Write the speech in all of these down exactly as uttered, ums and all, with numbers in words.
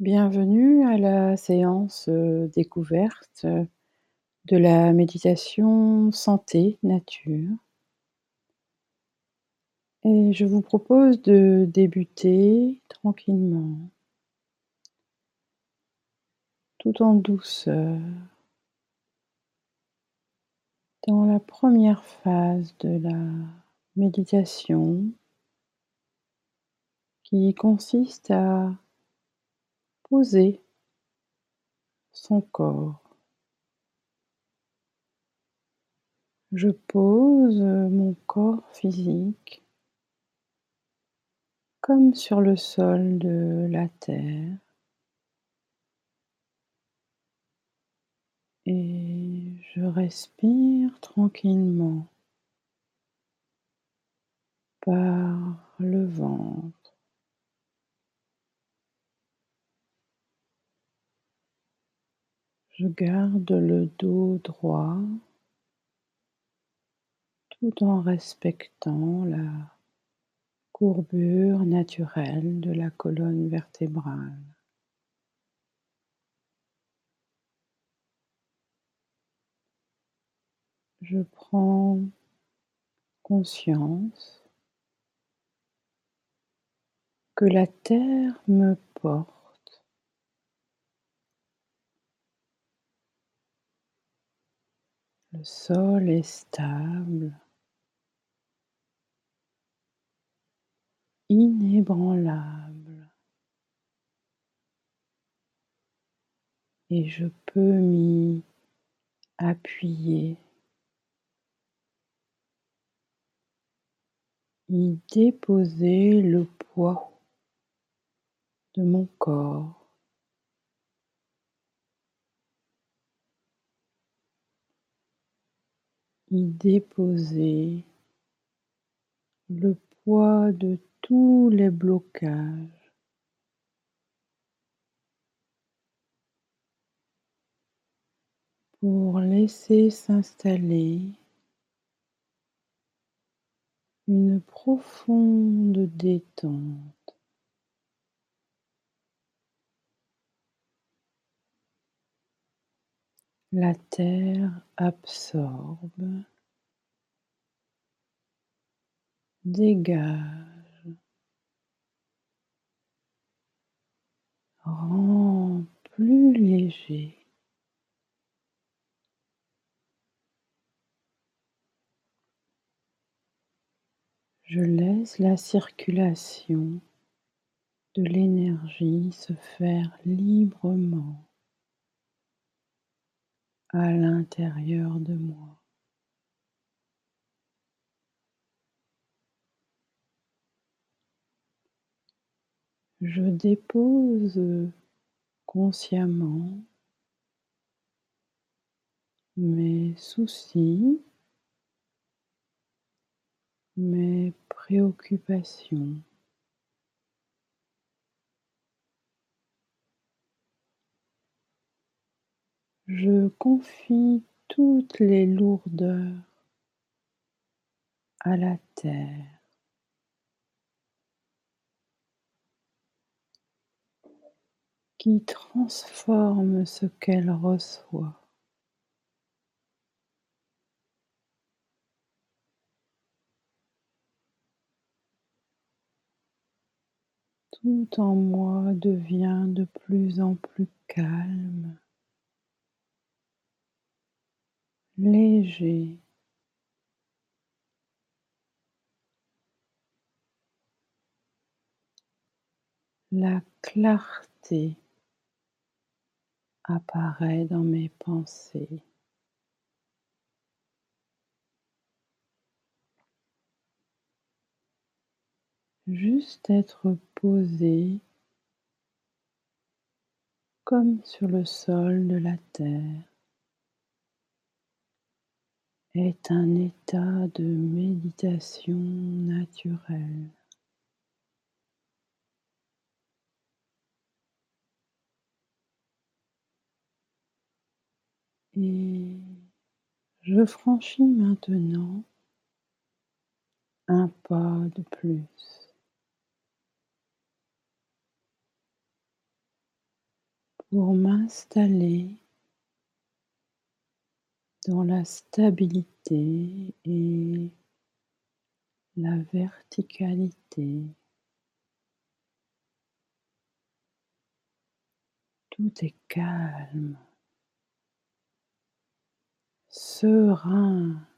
Bienvenue à la séance, heu, découverte, heu, de la méditation santé nature et je vous propose de débuter tranquillement tout en douceur dans la première phase de la méditation qui consiste à poser son corps. Je pose, heu, mon corps physique comme sur le sol de la terre et je respire tranquillement par le ventre. Je garde le dos droit tout en respectant la courbure naturelle de la colonne vertébrale. Je prends conscience que la terre me porte. Le sol est stable, inébranlable et je peux m'y appuyer, y déposer le poids de mon corps, y déposer le poids de tous les blocages pour laisser s'installer une profonde détente. La terre absorbe, dégage, rend plus léger. Je laisse la circulation de l'énergie se faire librement à l'intérieur de moi. Je dépose consciemment mes soucis, mes préoccupations. Je confie toutes les lourdeurs à la terre qui transforme ce qu'elle reçoit. Tout en moi devient de plus en plus calme, léger. La clarté apparaît dans mes pensées. Juste être posé comme sur le sol de la terre est un état de méditation naturelle. Et je franchis maintenant un pas de plus. pour m'installer dans la stabilité et la verticalité. Tout est calme, serein,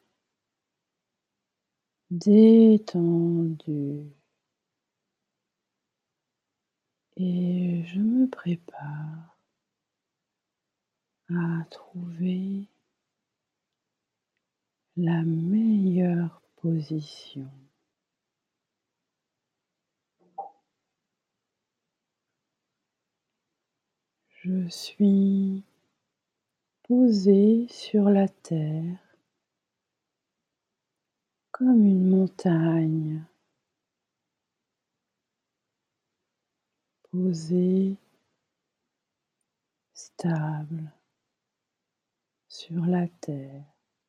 détendu et je me prépare à trouver la meilleure position. Je suis posée sur la terre comme une montagne, posée, stable sur la terre.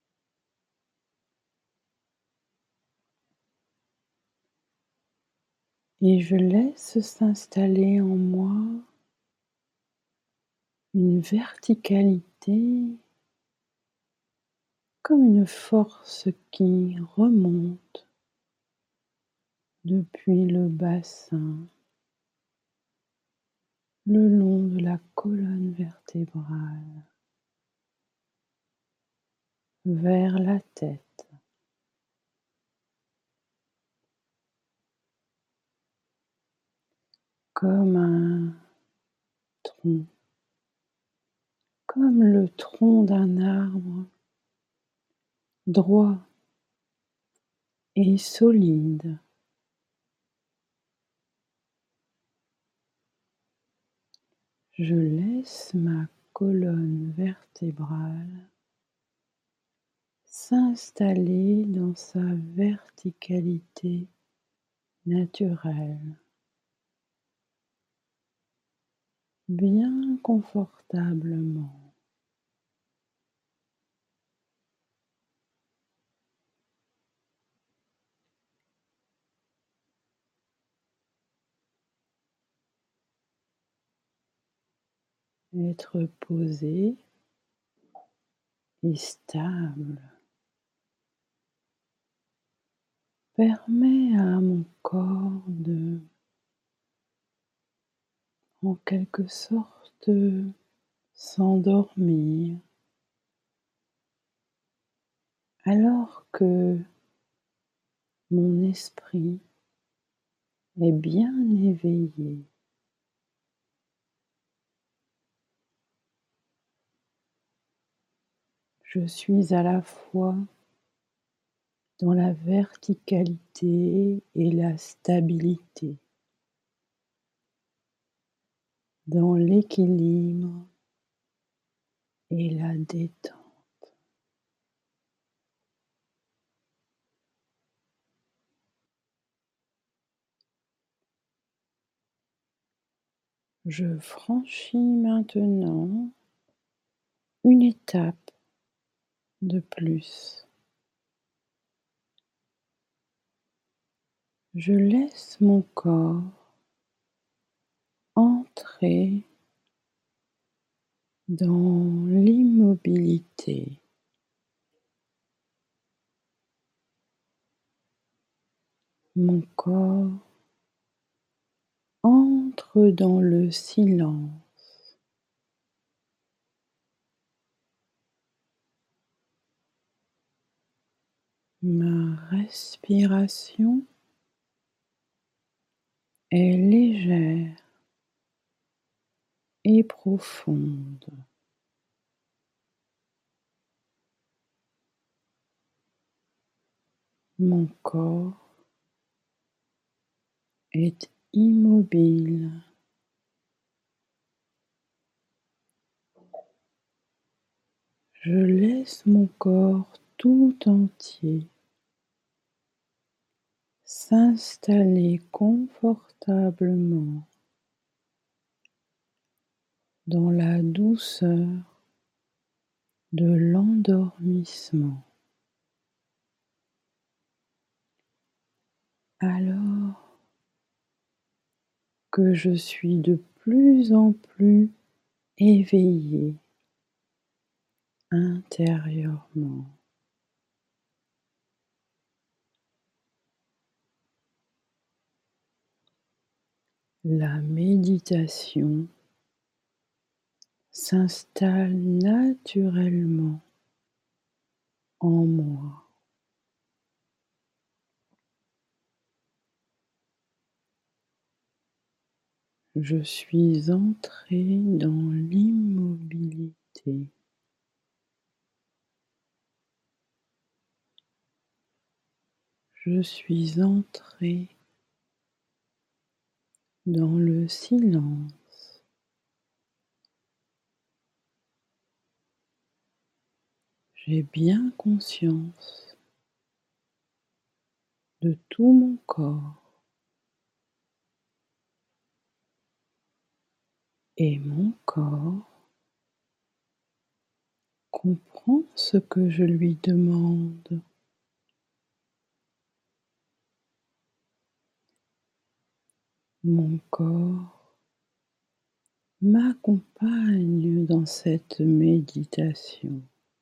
Et je laisse s'installer en moi une verticalité comme une force qui remonte depuis le bassin, le long de la colonne vertébrale, vers la tête. Comme un tronc, comme le tronc d'un arbre, droit et solide. Je laisse ma colonne vertébrale s'installer dans sa verticalité naturelle, bien confortablement. Être posé et stable permet à mon corps de, en quelque sorte, s'endormir, alors que mon esprit est bien éveillé. Je suis à la fois dans la verticalité et la stabilité, dans l'équilibre et la détente. Je franchis maintenant une étape de plus. Je laisse mon corps entrer dans l'immobilité. Mon corps entre dans le silence. Ma respiration est légère et profonde. Mon corps est immobile. Je laisse mon corps tout entier s'installer confortablement dans la douceur de l'endormissement. Alors que je suis de plus en plus éveillé intérieurement. La méditation s'installe naturellement en moi. Je suis entré dans l'immobilité. Je suis entré dans le silence. J'ai bien conscience de tout mon corps et mon corps comprend ce que je lui demande. Mon corps m'accompagne dans cette méditation.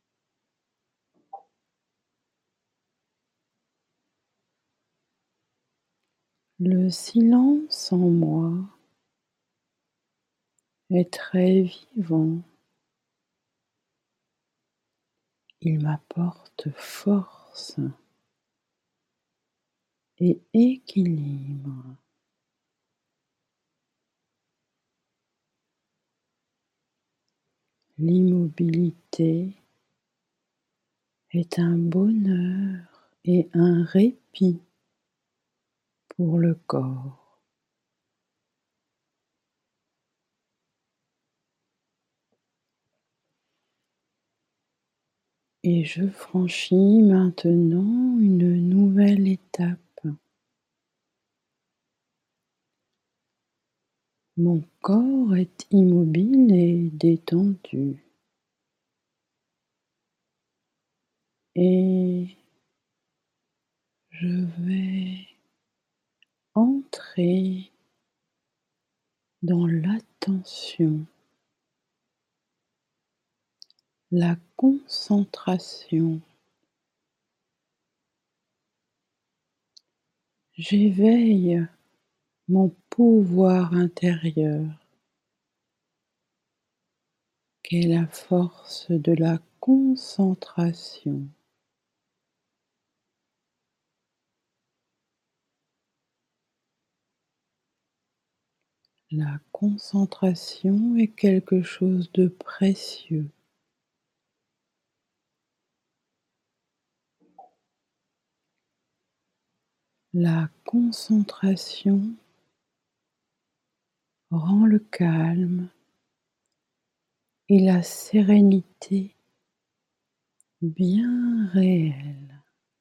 Le silence en moi est très vivant. Il m'apporte force et équilibre. L'immobilité est un bonheur et un répit pour le corps. Et je franchis maintenant une nouvelle étape. Mon corps est immobile et détendu. Et je vais entrer dans l'attention, la concentration. J'éveille mon pouvoir intérieur, qu'est la force de la concentration. La concentration est quelque chose de précieux. La concentration rend le calme et la sérénité bien réelle.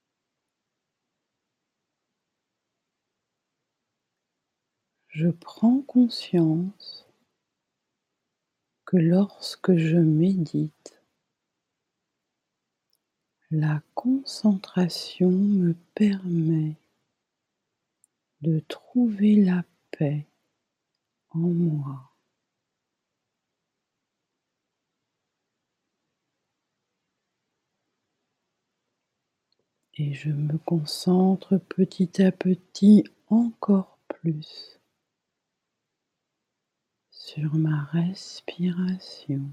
Je prends conscience que lorsque je médite, la concentration me permet de trouver la paix en moi. Et je me concentre petit à petit encore plus sur ma respiration,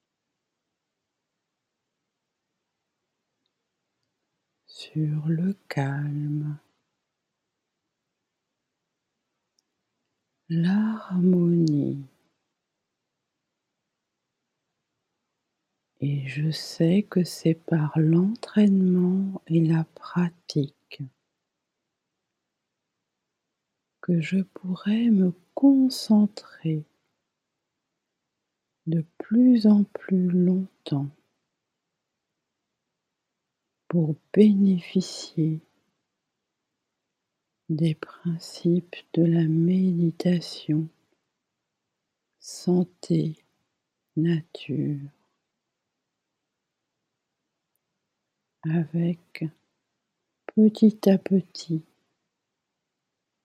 sur le calme, l'harmonie. Et je sais que c'est par l'entraînement et la pratique que je pourrai me concentrer de plus en plus longtemps pour bénéficier des principes de la méditation santé nature avec petit à petit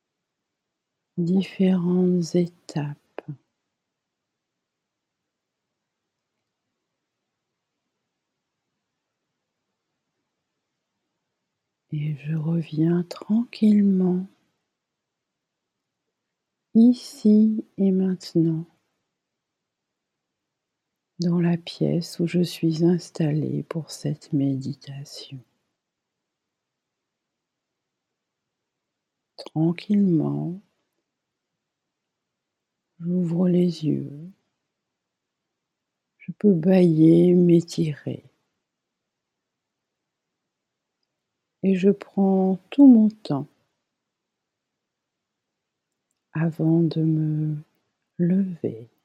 différentes étapes et je reviens tranquillement ici et maintenant dans la pièce où je suis installée pour cette méditation. Tranquillement, j'ouvre les yeux, je peux bâiller, m'étirer et je prends tout mon temps avant de me lever.